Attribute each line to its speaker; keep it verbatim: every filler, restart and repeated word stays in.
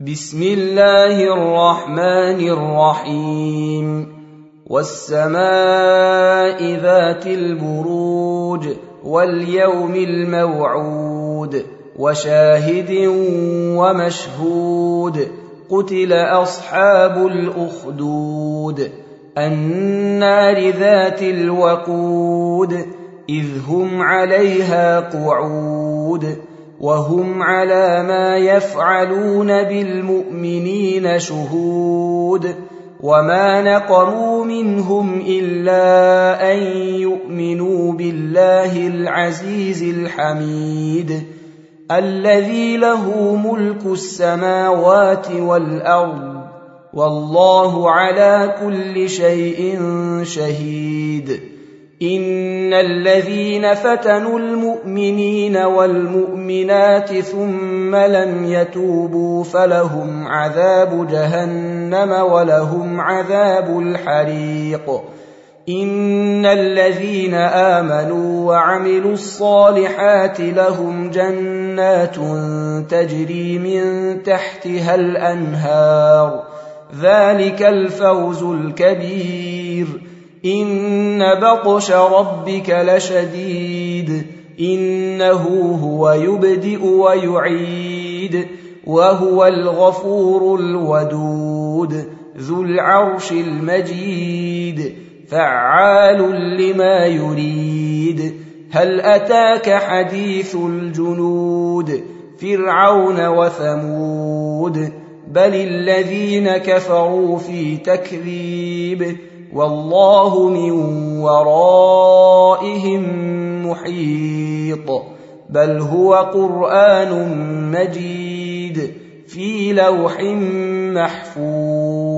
Speaker 1: بسم الله الرحمن الرحيم والسماء ذات البروج واليوم الموعود وشاهد ومشهود قتل أصحاب الأخدود النار ذات الوقود إذ هم عليها قعود وهم على ما يفعلون بالمؤمنين شهود وما نقموا منهم إلا أن يؤمنوا بالله العزيز الحميد الذي له ملك السماوات والأرض والله على كل شيء شهيد إن الذين فتنوا المؤمنين والمؤمنات ثم لم يتوبوا فلهم عذاب جهنم ولهم عذاب الحريق إن الذين آمنوا وعملوا الصالحات لهم جنات تجري من تحتها الأنهار ذلك الفوز الكبير إن بطش ربك لشديد إنه هو يبدئ ويعيد وهو الغفور الودود ذو العرش المجيد فعال لما يريد هل أتاك حديث الجنود فرعون وثمود بل الذين كفروا في تكذيب والله من ورائهم محيط بل هو قرآن مجيد في لوح محفوظ